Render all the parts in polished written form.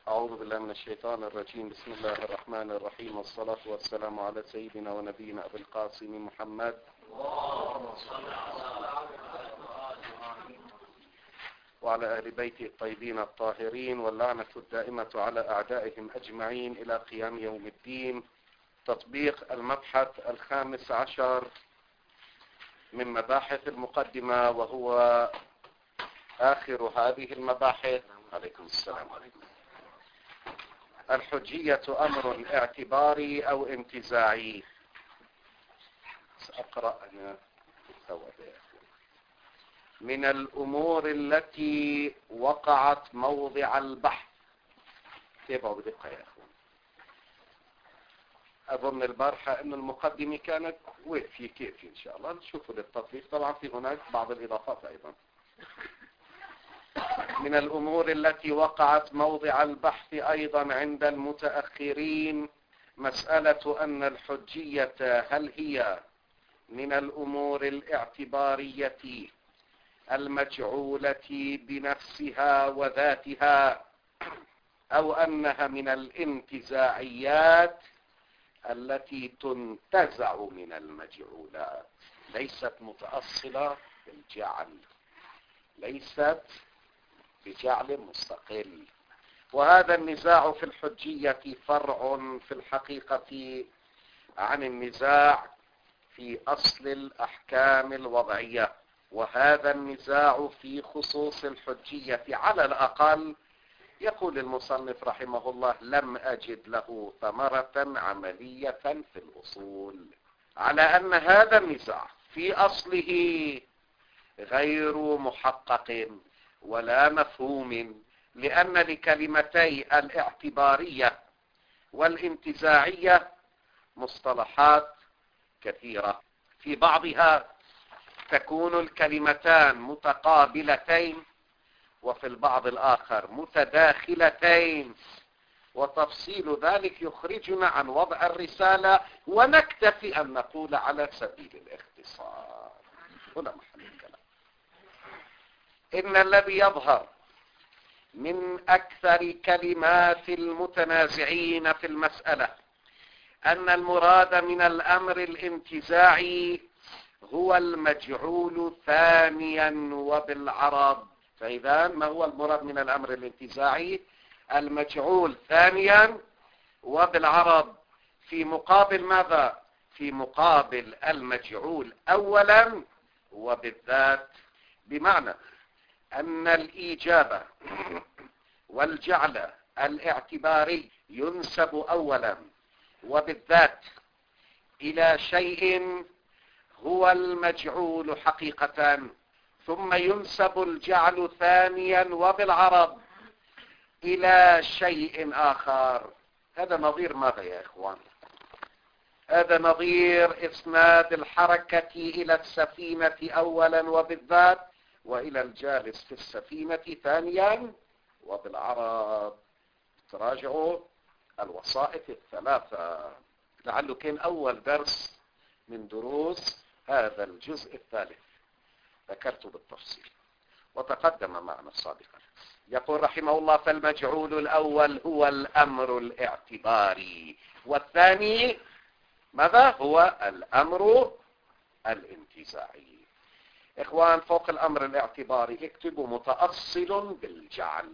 أعوذ بالله من الشيطان الرجيم. بسم الله الرحمن الرحيم، والصلاة والسلام على سيدنا ونبينا أبي القاسم محمد وعلى أهل بيته الطيبين الطاهرين، واللعنة الدائمة على أعدائهم أجمعين إلى قيام يوم الدين. تطبيق المبحث 15 من مباحث المقدمة، وهو آخر هذه المباحث. عليكم السلام. الحجية أمر اعتباري أو انتزاعي. سأقرأ أنا من الأمور التي وقعت موضع البحث. تابعوا بدقة يا أخوان. أظن البارحة أن المقدمة كانت وفي كيف إن شاء الله نشوفوا للتطبيق. طبعا في هناك بعض الإضافات أيضا. من الأمور التي وقعت موضع البحث أيضا عند المتأخرين مسألة أن الحجية هل هي من الأمور الاعتبارية المجعولة بنفسها وذاتها، أو أنها من الانتزاعيات التي تنتزع من المجعولات، ليست متأصلة بالجعل، ليست بجعل مستقل. وهذا النزاع في الحجية فرع في الحقيقة عن النزاع في أصل الأحكام الوضعية، وهذا النزاع في خصوص الحجية على الأقل يقول المصنف رحمه الله لم أجد له ثمرة عملية في الأصول على أن هذا النزاع في أصله غير محقق ولا مفهوم، لأن لكلمتي الاعتبارية والانتزاعية مصطلحات كثيرة، في بعضها تكون الكلمتان متقابلتين، وفي البعض الآخر متداخلتين، وتفصيل ذلك يخرجنا عن وضع الرسالة، ونكتفي أن نقول على سبيل الاختصار. هنا محل الكلام. إن الذي يظهر من أكثر كلمات المتنازعين في المسألة أن المراد من الأمر الانتزاعي هو المجعول ثانيا وبالعرض. فإذا ما هو المراد من الأمر الانتزاعي؟ المجعول ثانيا وبالعرض، في مقابل ماذا؟ في مقابل المجعول أولا وبالذات، بمعنى أن الإيجاب والجعل الاعتباري ينسب أولا وبالذات إلى شيء هو المجعول حقيقة، ثم ينسب الجعل ثانيا وبالعرض إلى شيء آخر. هذا نظير ماذا يا إخوان؟ هذا نظير إسناد الحركة إلى السفينة أولا وبالذات، وإلى الجالس في السفينة ثانيا وبالعرض. تراجعوا الوسائط الثلاثة، لعله كان أول درس من دروس هذا الجزء الثالث ذكرته بالتفصيل وتقدم معنا سابقا. يقول رحمه الله فالمجعول الأول هو الأمر الاعتباري، والثاني ماذا؟ هو الأمر الانتزاعي. إخوان، فوق الأمر الاعتباري اكتبوا متأصل بالجعل،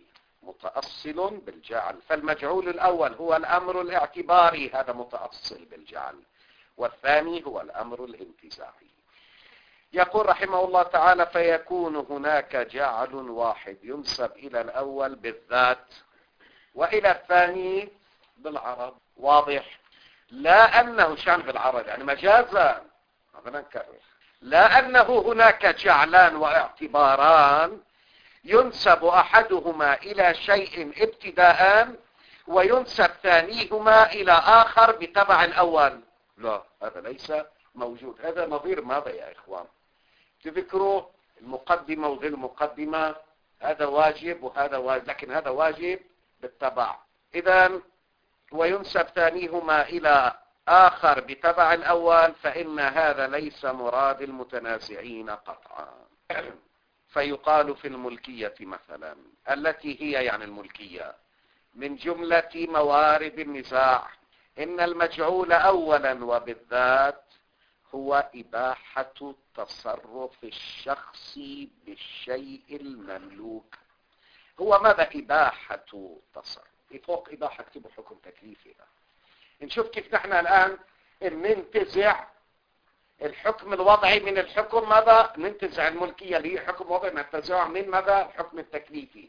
متأصل بالجعل. فالمجعول الأول هو الأمر الاعتباري، هذا متأصل بالجعل، والثاني هو الأمر الانتزاعي. يقول رحمه الله تعالى فيكون هناك جعل واحد ينسب إلى الأول بالذات وإلى الثاني بالعرض. واضح؟ لا أنه شان بالعرض يعني مجازا، هذا نكرر، لا أنه هناك جعلان واعتباران ينسب أحدهما إلى شيء ابتداء وينسب ثانيهما إلى آخر بتبع الأول. لا، هذا ليس موجود. هذا نظير ماذا يا إخوان؟ تذكروا المقدمة وغير المقدمة، هذا واجب وهذا واجب، لكن هذا واجب بالتبع. إذن وينسب ثانيهما إلى آخر بتبع الأول، فإن هذا ليس مراد المتنازعين قطعا. فيقال في الملكية مثلا، التي هي يعني الملكية من جملة موارد النزاع. إن المجعول أولا وبالذات هو إباحة تصرف الشخص بالشيء المملوك. هو ماذا إباحة تصرف؟ فوق إباحة اكتبوا حكم تكليفي. نشوف كيف نحن الآن ننتزع الحكم الوضعي من الحكم ماذا؟ ننتزع الملكية اللي هي حكم وضعي ننتزعها من ماذا؟ الحكم التكليفي.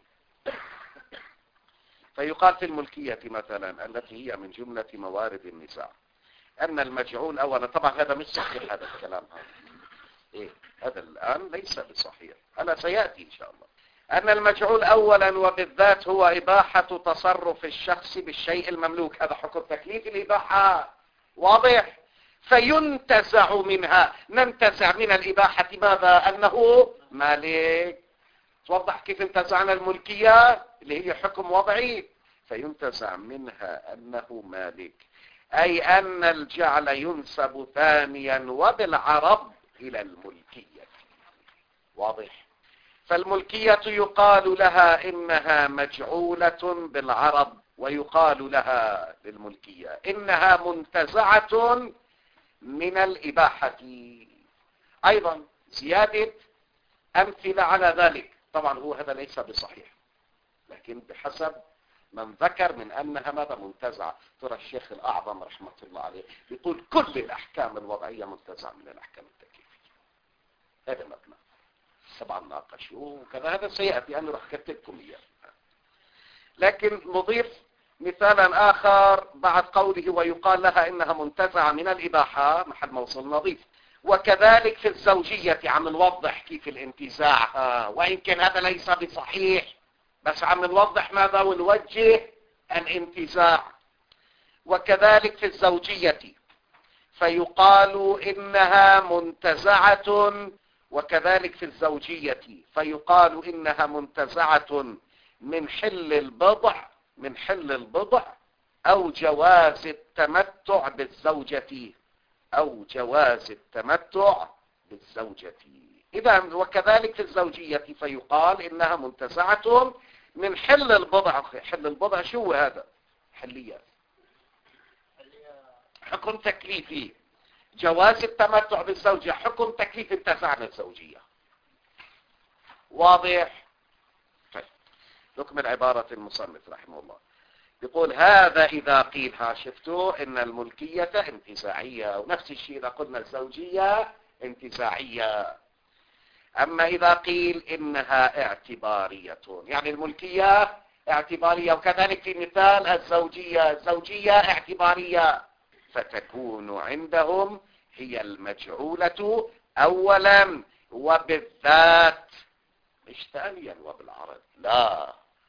فيقال في الملكية مثلا التي هي من جملة موارد النزاع أن المجعول أولا، طبعا هذا مش صحيح هذا الكلام هذا. هذا الآن ليس بصحيح، هذا سيأتي إن شاء الله. أن المجعول أولا وبالذات هو إباحة تصرف الشخص بالشيء المملوك. هذا حكم تكليف الإباحة واضح. فينتزع منها، ننتزع من الإباحة ماذا؟ أنه مالك. توضح كيف انتزعنا الملكية اللي هي حكم وضعي؟ فينتزع منها أنه مالك، أي أن الجعل ينسب ثانيا وبالعرب إلى الملكية. واضح. فالملكية يقال لها إنها مجعولة بالعرب، ويقال لها للملكية إنها منتزعة من الإباحة. أيضا زيادة أمثلة على ذلك. طبعا هو هذا ليس بصحيح، لكن بحسب من ذكر من أنها ماذا؟ منتزعة. ترى الشيخ الأعظم رحمة الله عليه يقول كل الأحكام الوضعية منتزعة من الأحكام التكليفية. هذا مبنى طبعا ناقشوه وكذا، هذا سيأتي أنا راح كتبكم إياه. لكن نضيف مثالا آخر بعد قوله ويقال لها إنها منتزعة من الإباحة، محل موصل نظيف. وكذلك في الزوجية عم نوضح كيف الانتزاع، وإن كان هذا ليس بصحيح بس عم نوضح ماذا ونوجه الانتزاع. وكذلك في الزوجية فيقال إنها منتزعة، وكذلك في الزوجية فيقال إنها منتزعة من حل البضع أو جواز التمتع بالزوجة إذا وكذلك في الزوجية فيقال إنها منتزعة من حل البضع. حل البضع شو هذا؟ حلية، حكم تكليفي. جواز التمتع بالزوجة حكم تكليف انتزعنا الزوجية. واضح؟ طيب نكمل عبارة المصنف رحمه الله. يقول هذا إذا قيل، شفتوا إن الملكية انتزاعية، ونفس الشيء إذا قلنا الزوجية انتزاعية. أما إذا قيل إنها اعتبارية، يعني الملكية اعتبارية، وكذلك في مثال الزوجية اعتبارية، فتكون عندهم هي المجعولة أولا وبالذات، مش ثانيا وبالعرض. لا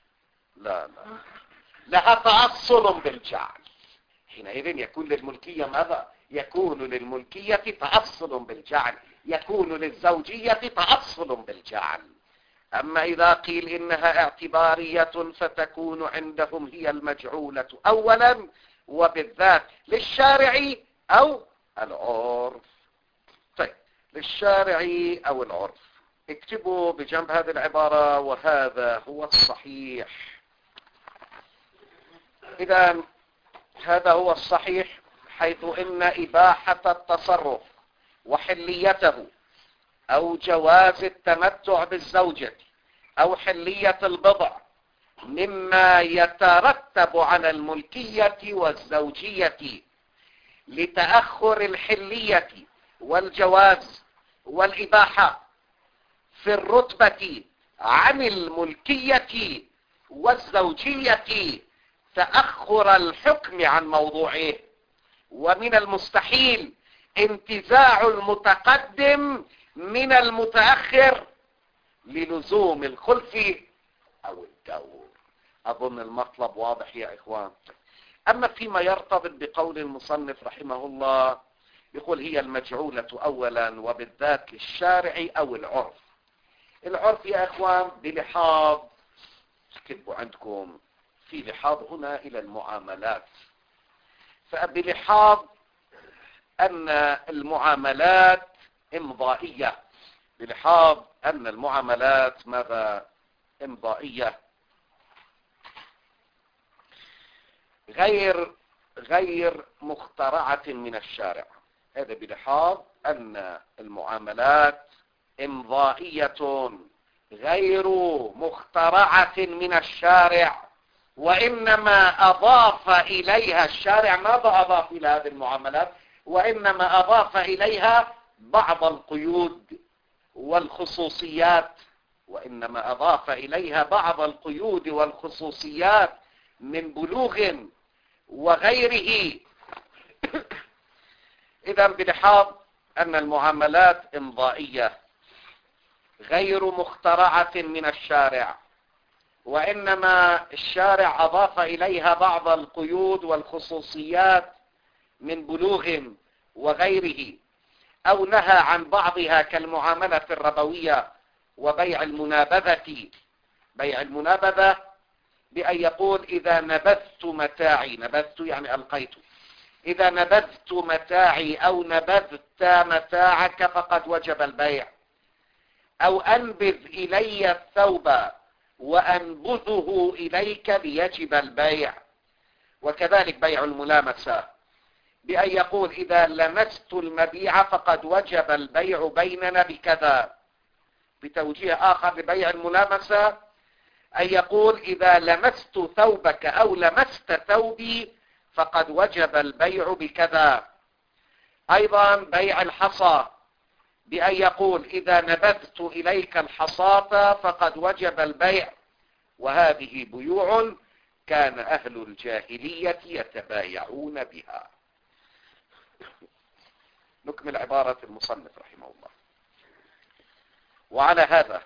لها تأصل بالجعل. حينئذ يكون للملكية ماذا؟ يكون للملكية تأصل بالجعل، يكون للزوجية تأصل بالجعل. أما إذا قيل إنها اعتبارية فتكون عندهم هي المجعولة أولا وبالذات للشارع أو العرف. طيب للشارع أو العرف، اكتبوا بجنب هذه العبارة وهذا هو الصحيح. إذا هذا هو الصحيح، حيث إن إباحة التصرف وحليته أو جواز التمتع بالزوجة أو حلية البضع مما يترتب على الملكية والزوجية لتأخر الحلية والجواز والإباحة في الرتبة عن الملكية والزوجية تأخر الحكم عن موضوعه. ومن المستحيل انتزاع المتقدم من المتأخر للزوم الخلف أو الدور. أظن المطلب واضح يا إخوان. أما فيما يرتبط بقول المصنف رحمه الله، يقول هي المجعولة أولا وبالذات للشارع أو العرف. العرف يا إخوان بلحاظ، كتبوا عندكم في لحاظ هنا إلى المعاملات، فبلحاظ أن المعاملات إمضائية، بلحاظ أن المعاملات ماذا؟ إمضائية. غير مخترعة من الشارع. هذا بلحاظ أن المعاملات إمضائية غير مخترعة من الشارع، وإنما أضاف إليها الشارع، ماذا أضاف إلى هذه المعاملات؟ وإنما أضاف إليها بعض القيود والخصوصيات، من بلوغ وغيره. إذن بلحاظ أن المعاملات إمضائية غير مخترعة من الشارع، وإنما الشارع أضاف إليها بعض القيود والخصوصيات من بلوغ وغيره، أو نهى عن بعضها كالمعاملة الربوية وبيع المنابذة. بيع المنابذة بأن يقول إذا نبذت متاعي، نبذت يعني ألقيت، إذا نبذت متاعي أو نبذت متاعك فقد وجب البيع، أو أنبذ إلي الثوب وأنبذه إليك ليجب البيع. وكذلك بيع الملامسة بأن يقول إذا لمست المبيع فقد وجب البيع بيننا بكذا. بتوجيه آخر لبيع الملامسة أن يقول إذا لمست ثوبك أو لمست ثوبي فقد وجب البيع بكذا. أيضا بيع الحصى بأن يقول إذا نبذت إليك الحصاة فقد وجب البيع. وهذه بيوع كان أهل الجاهلية يتبايعون بها. نكمل عبارة المصنف رحمه الله. وعلى هذا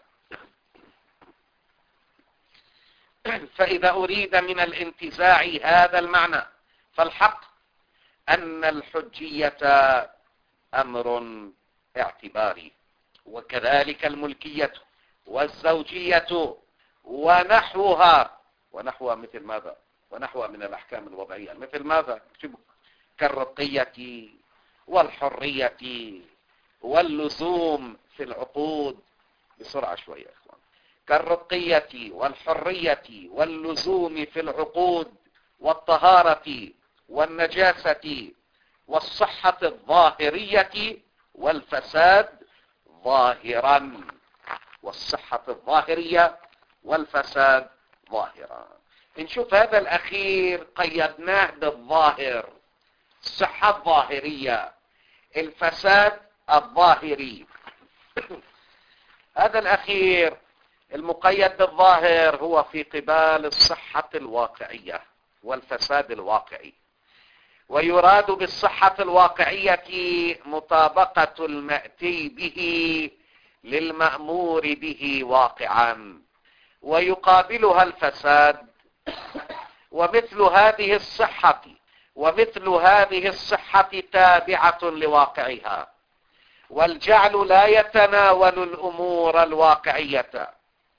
فإذا أريد من الانتزاع هذا المعنى فالحق أن الحجية أمر اعتباري، وكذلك الملكية والزوجية ونحوها مثل ماذا؟ ونحوها من الأحكام الوضعية مثل ماذا؟ كالرقية والحرية واللزوم في العقود. بسرعة شوية يا إخوان. كالرقية والحرية واللزوم في العقود والطهارة والنجاسة والصحة الظاهرية والفساد ظاهرا. والصحة الظاهرية والفساد ظاهرا. نشوف هذا الأخير قيدناه بالظاهر، الصحة الظاهرية، الفساد الظاهري. هذا الأخير المقيد بالظاهر هو في قبال الصحة الواقعية والفساد الواقعي. ويراد بالصحة الواقعية مطابقة المأتي به للمأمور به واقعا، ويقابلها الفساد. ومثل هذه الصحة تابعة لواقعها، والجعل لا يتناول الأمور الواقعية،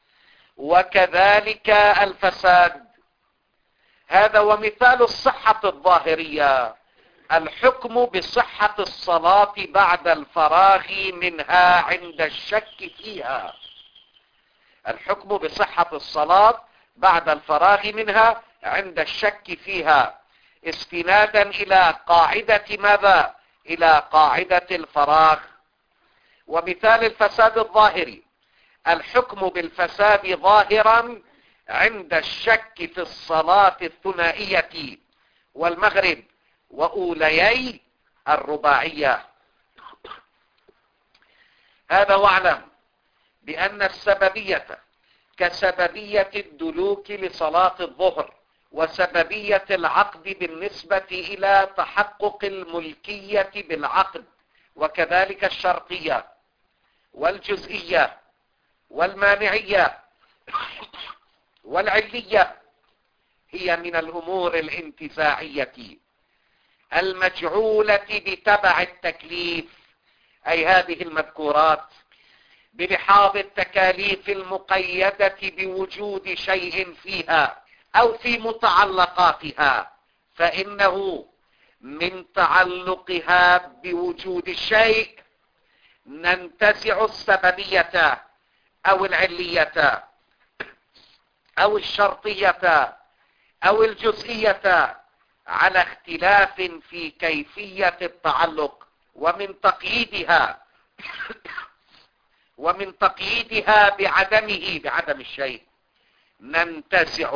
وكذلك الفساد. هذا ومثال الصحة الظاهرية الحكم بصحة الصلاة بعد الفراغ منها عند الشك فيها. الحكم بصحة الصلاة بعد الفراغ منها عند الشك فيها، استنادا إلى قاعدة ماذا؟ إلى قاعدة الفراغ. ومثال الفساد الظاهري الحكم بالفساد ظاهرا عند الشك في الصلاة الثنائية والمغرب وأوليي الرباعية. هذا واعلم بأن السببية كسببية الدلوك لصلاة الظهر، وسببية العقد بالنسبة إلى تحقق الملكية بالعقد، وكذلك الشرطية والجزئية والمانعية والعلية هي من الأمور الانتزاعية المجعولة بتبع التكليف، أي هذه المذكورات بلحاظ التكاليف المقيدة بوجود شيء فيها أو في متعلقاتها، فإنه من تعلقها بوجود الشيء ننتزع السببية أو العلية أو الشرطية أو الجزئية على اختلاف في كيفية التعلق ومن تقييدها بعدم الشيء ننتزع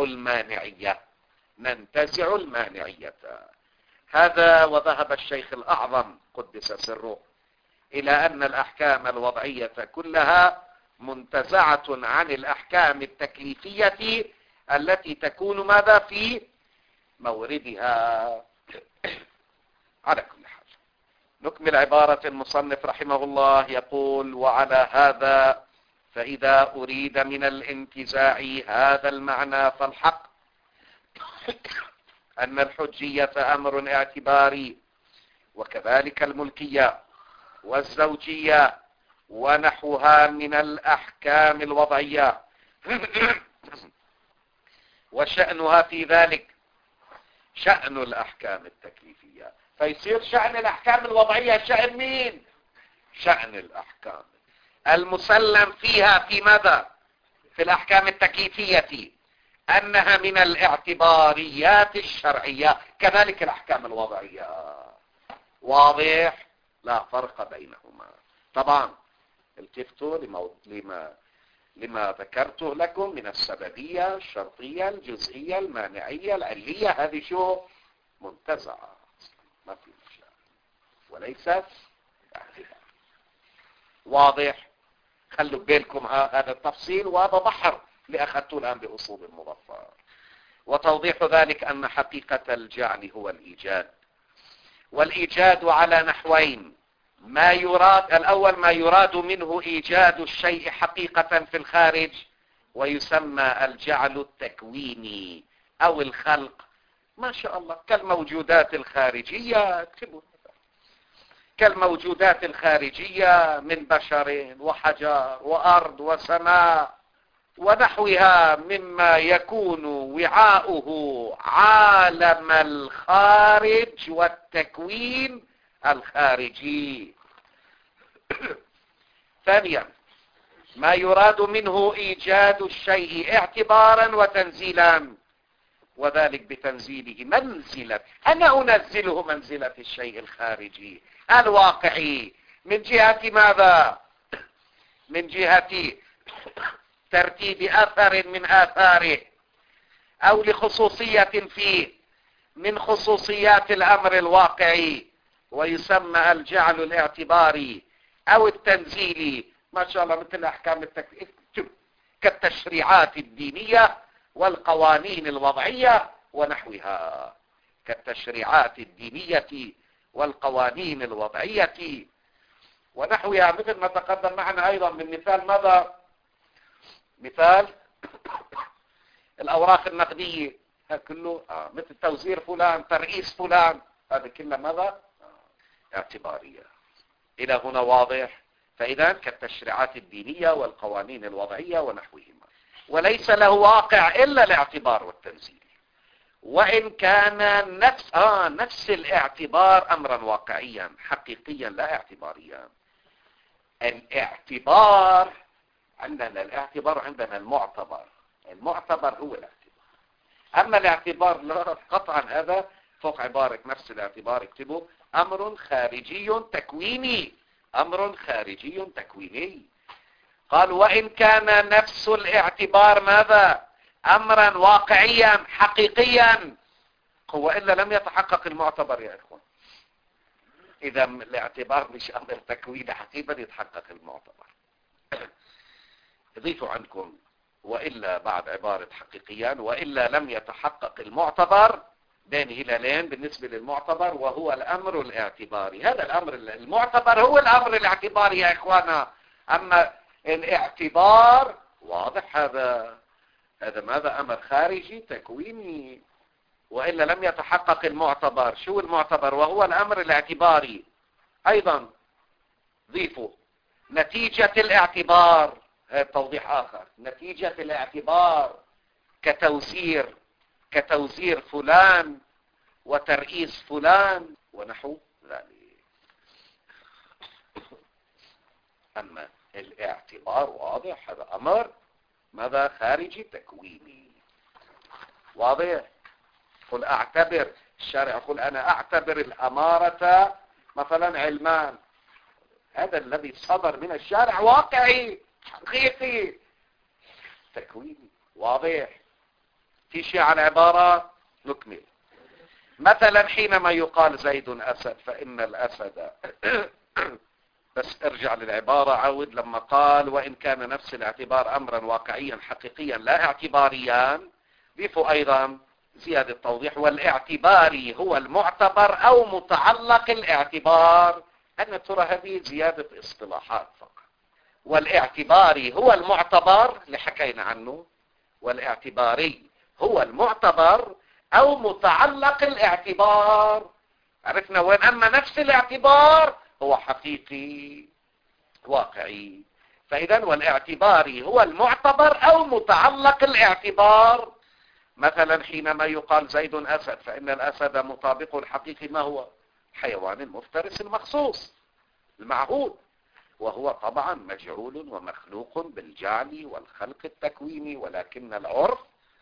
المانعية. هذا وذهب الشيخ الأعظم قدس سره إلى أن الأحكام الوضعية كلها منتزعة عن الأحكام التكليفية التي تكون ماذا في موردها. على كل حال نكمل عبارة المصنف رحمه الله، يقول: وعلى هذا فإذا أريد من الانتزاع هذا المعنى فالحق أن الحجية أمر اعتباري، وكذلك الملكية والزوجية ونحوها من الأحكام الوضعية، وشأنها في ذلك شأن الأحكام التكليفية. فيصير شأن الأحكام الوضعية شأن مين؟ شأن الأحكام المسلم فيها في ماذا؟ في الأحكام التكليفية أنها من الاعتباريات الشرعية، كذلك الأحكام الوضعية. واضح؟ لا فرق بينهما. طبعا التفتوا لما ذكرته لكم من السببية، الشرطية، الجزئية، المانعية، العلية، هذه شو منتزعة ما في مشكلة وليست اعتبار. واضح؟ خلوا بالكم هذا التفصيل، وهذا بحر لأخذته الآن بأصول المظفر. وتوضيح ذلك أن حقيقة الجعل هو الإيجاد، والإيجاد على نحوين: ما يراد الأول ما يراد منه إيجاد الشيء حقيقة في الخارج، ويسمى الجعل التكويني أو الخلق. ما شاء الله، كالموجودات الخارجية، اكتبوا كالموجودات الخارجية من بشر وحجر وأرض وسماء ونحوها مما يكون وعاؤه عالم الخارج والتكوين الخارجي. ثانيا ما يراد منه إيجاد الشيء اعتبارا وتنزيلا، وذلك بتنزيله منزلة، أنا أنزله منزلة الشيء الخارجي الواقعي من جهة ماذا؟ من جهة ترتيب أثر من آثاره، أو لخصوصية فيه من خصوصيات الأمر الواقعي، ويسمى الجعل الاعتباري أو التنزيلي. ما شاء الله، مثل أحكام التكليف كالتشريعات الدينية والقوانين الوضعية ونحوها، كالتشريعات الدينية والقوانين الوضعية ونحوها، مثل ما تقدم معنا أيضا من مثال ماذا؟ مثال الأوراق النقدية، هذا كله مثل توزير فلان، ترئيس فلان، هذا كله ماذا؟ اعتبارية. إلى هنا واضح؟ فإذا كالتشريعات الدينية والقوانين الوضعية ونحوهما، وليس له واقع إلا الاعتبار والتنزيل، وإن كان نفس الاعتبار أمرا واقعيا حقيقيا لا اعتباريا. الاعتبار عندنا المعتبر هو الاعتبار، أما الاعتبار لا قطعا. هذا فوق عبارة نفس الاعتبار اكتبوا أمر خارجي تكويني، أمر خارجي تكويني. قال وإن كان نفس الاعتبار ماذا؟ أمرا واقعيا حقيقيا، هو إلا لم يتحقق المعتبر يا إخوان. إذا الاعتبار مش أمر تكويني حقيقي يتحقق المعتبر. ضيفوا عنكم وإلا بعد عبارة حقيقيا، وإلا لم يتحقق المعتبر بين هلالين بالنسبة للمعتبر، وهو الأمر الاعتباري. هذا الأمر المعتبر هو الأمر الاعتباري يا إخوانا. أما الاعتبار واضح، هذا ماذا؟ أمر خارجي تكويني، وإلا لم يتحقق المعتبر. شو المعتبر؟ وهو الأمر الاعتباري. أيضا ضيفوا نتيجة الاعتبار، هذا توضيح آخر. نتيجة الاعتبار كتوزير فلان وترئيس فلان ونحو ذلك. أما الاعتبار واضح، هذا أمر ماذا؟ خارجي تكويني. واضح؟ قل أعتبر الشارع يقول أنا أعتبر الأمارة مثلا علمان، هذا الذي صدر من الشارع واقعي حقيقي تكويني واضح. في شيء عن عبارة نكمل. مثلا حينما يقال زيد أسد فإن الأسد بس ارجع للعبارة عود لما قال وإن كان نفس الاعتبار أمرا واقعيا حقيقيا لا اعتباريا، ضيفوا أيضا زيادة توضيح والاعتباري هو المعتبر أو متعلق الاعتبار. أن ترى هذه زيادة اصطلاحات فقط. والاعتباري هو المعتبر اللي حكينا عنه، والاعتباري هو المعتبر أو متعلق الاعتبار. عرفنا وين؟ أما نفس الاعتبار هو حقيقي واقعي. فإذا والاعتباري هو المعتبر أو متعلق الاعتبار. مثلا حينما يقال زيد أسد فإن الأسد مطابق الحقيقي ما هو؟ حيوان المفترس المخصوص المعهود، وهو طبعا مجعول ومخلوق بالجعل والخلق التكويني، ولكن العرف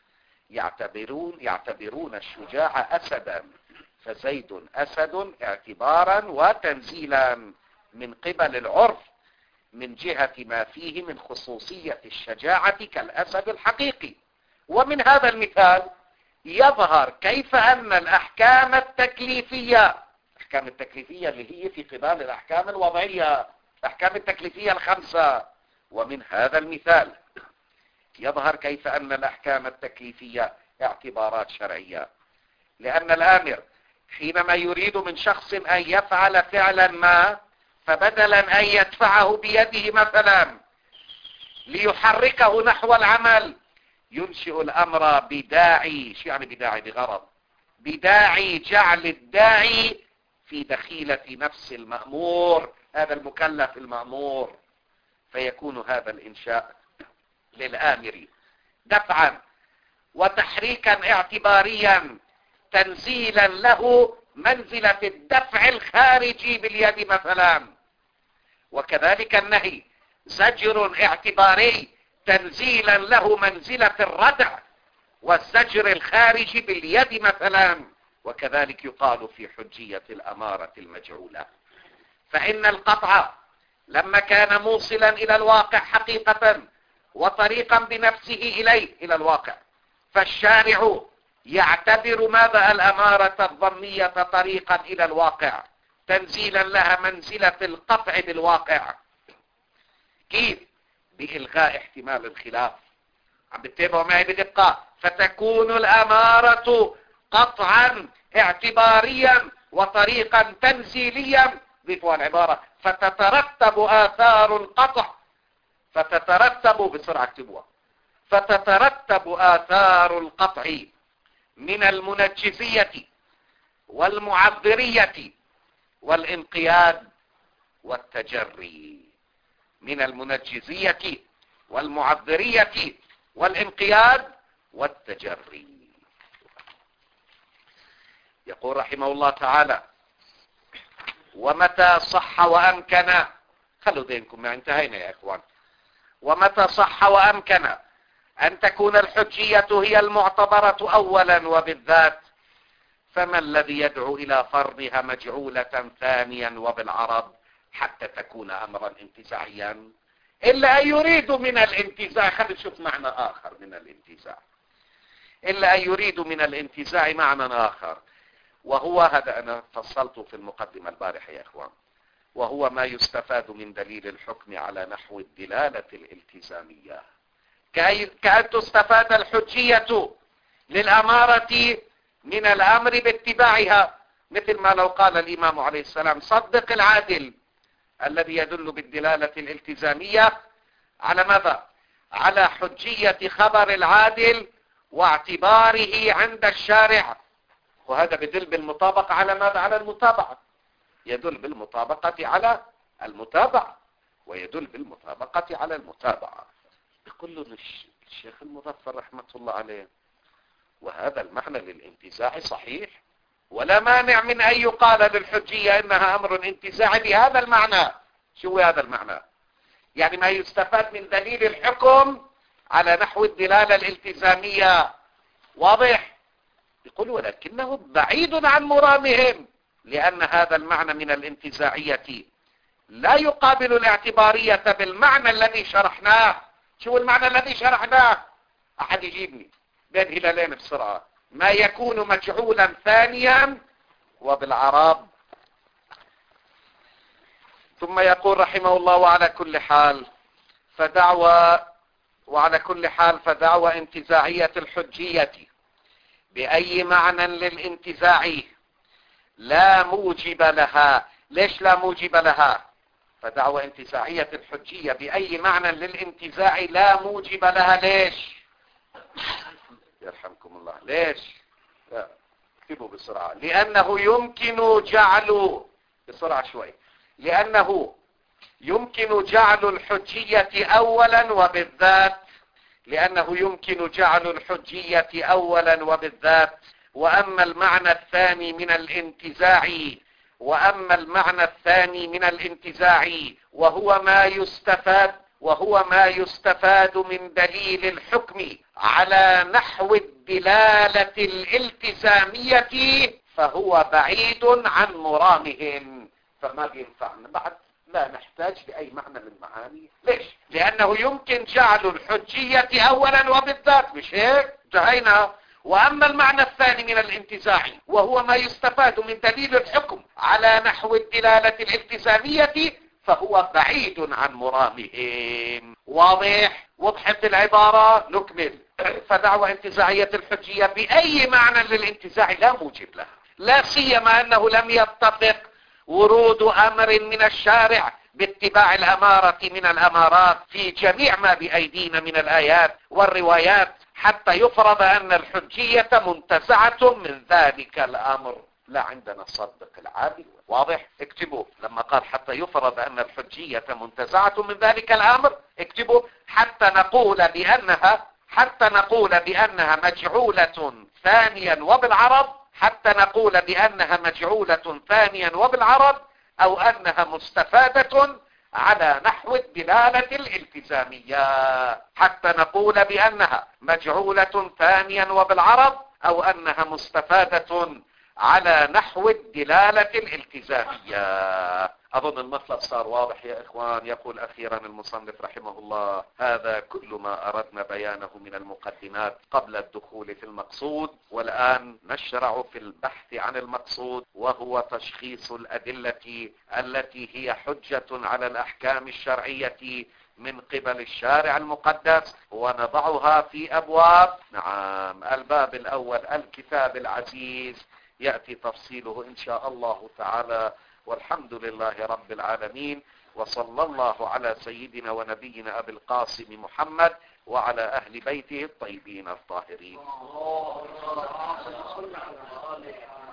يعتبرون الشجاع أسدا، فزيد أسد اعتبارا وتنزيلا من قبل العرف من جهة ما فيه من خصوصية الشجاعة كالأسد الحقيقي. ومن هذا المثال يظهر كيف أن الأحكام التكليفية اللي هي في قبال الأحكام الوضعية، الأحكام التكليفية الخمسة، ومن هذا المثال يظهر كيف أن الأحكام التكليفية اعتبارات شرعية. لأن الآمر حينما يريد من شخص أن يفعل فعلا ما، فبدلا أن يدفعه بيده مثلا ليحركه نحو العمل ينشئ الأمر بداعي. شو يعني بداعي؟ بغرض، بداعي جعل الداعي في دخيلة نفس المأمور، هذا المكلف المأمور، فيكون هذا الإنشاء للآمر دفعا وتحريكا اعتباريا تنزيلا له منزلة الدفع الخارجي باليد مثلا. وكذلك النهي زجر اعتباري تنزيلا له منزلة الردع والزجر الخارجي باليد مثلا. وكذلك يقال في حجية الأمارة المجعولة. فإن القطع لما كان موصلا إلى الواقع حقيقة وطريقا بنفسه إليه إلى الواقع، فالشارع يعتبر ماذا؟ الأمارة الظنية طريقا إلى الواقع تنزيلا لها منزلة القطع بالواقع. كيف؟ بإلغاء احتمال الخلاف. عم بتتابعوا معي بدقة؟ فتكون الأمارة قطعا اعتباريا وطريقا تنزيليا، ضيفوا العبارة، فتترتب آثار القطع، بسرعة اكتبوها، فتترتب آثار القطع من المنجزية والمعذرية والانقياد والتجري. من المنجزية والمعذرية والانقياد والتجري. يقول رحمه الله تعالى ومتى صح وأمكن، خلوا ذهنكم ما انتهينا يا إخوان، ومتى صح وأمكن أن تكون الحجية هي المعتبرة أولا وبالذات، فما الذي يدعو إلى فرضها مجعولة ثانيا وبالعرض حتى تكون أمرا انتزاعيا؟ إلا أن يريد من الانتزاع، خلينا نشوف معنى آخر من الانتزاع، إلا أن يريد من الانتزاع معنى آخر، وهو هذا أنا فصلته في المقدمة البارحة يا إخوان، وهو ما يستفاد من دليل الحكم على نحو الدلالة الالتزامية، كأن تستفاد الحجية للأمارة من الأمر باتباعها، مثل ما لو قال الإمام عليه السلام صدق العادل، الذي يدل بالدلالة الالتزامية على ماذا؟ على حجية خبر العادل واعتباره عند الشارع، وهذا يدل بالمطابقة على ماذا؟ على المتابعة، يدل بالمطابقة على المتابعة، ويدل بالمطابقة على المتابعة. يقول له الشيخ المظفر رحمة الله عليه وهذا المعنى للانتزاع صحيح، ولا مانع من أن يقال للحجية إنها أمر انتزاعي بهذا المعنى. شو هذا المعنى؟ يعني ما يستفاد من دليل الحكم على نحو الدلالة الالتزامية. واضح؟ يقول ولكنه بعيد عن مرامهم، لأن هذا المعنى من الانتزاعية لا يقابل الاعتبارية بالمعنى الذي شرحناه. شو المعنى الذي شرحناه؟ أحد يجيبني بين هلالين بسرعة. ما يكون مجعولا ثانيا وبالعرب. ثم يقول رحمه الله وعلى كل حال فدعوى انتزاعية الحجية بأي معنى للانتزاع لا موجب لها. ليش لا موجب لها؟ فدعوى انتزاعية الحجية بأي معنى للانتزاع لا موجب لها. ليش؟ يرحمكم الله. ليش؟ اكتبوا بسرعة. لأنه يمكن جعل، بسرعة شوي، لأنه يمكن جعل الحجية أولا وبالذات، لأنه يمكن جعل الحجية أولا وبالذات. وأما المعنى الثاني من الانتزاع وهو ما يستفاد من دليل الحكم على نحو الدلالة الالتزامية فهو بعيد عن مرامهم. فما بينفعنا بعد، لا نحتاج لأي معنى من المعاني. ليش؟ لأنه يمكن جعل الحجية أولا وبالذات، مش هيك؟ انتهينا. وأما المعنى الثاني من الانتزاع وهو ما يستفاد من دليل الحكم على نحو الدلالة الالتزامية فهو بعيد عن مرامهم. واضح؟ وضحت العبارة؟ نكمل. فدعوى انتزاعية الحجية بأي معنى للانتزاع لا موجب لها، لا سيما أنه لم يتفق ورود أمر من الشارع باتباع الأمارة من الأمارات في جميع ما بأيدينا من الآيات والروايات حتى يفرض أن الحجية منتزعة من ذلك الأمر. لا عندنا صدق العادي. واضح؟ اكتبوا لما قال حتى يفرض أن الحجية منتزعة من ذلك الأمر، اكتبوا حتى نقول بأنها مجعولة ثانيا وبالعرب، أو أنها مستفادة على نحو الدلالة الالتزامية. حتى نقول بأنها مجعولة ثانيا وبالعرب، أو أنها مستفادة على نحو الدلالة الالتزامية. أظن المطلب صار واضح يا إخوان. يقول أخيرا المصنف رحمه الله: هذا كل ما أردنا بيانه من المقدمات قبل الدخول في المقصود، والآن نشرع في البحث عن المقصود، وهو تشخيص الأدلة التي هي حجة على الأحكام الشرعية من قبل الشارع المقدس، ونضعها في أبواب. نعم، الباب الأول الكتاب العزيز يأتي تفصيله إن شاء الله تعالى. والحمد لله رب العالمين، وصلى الله على سيدنا ونبينا أبي القاسم محمد وعلى أهل بيته الطيبين الطاهرين.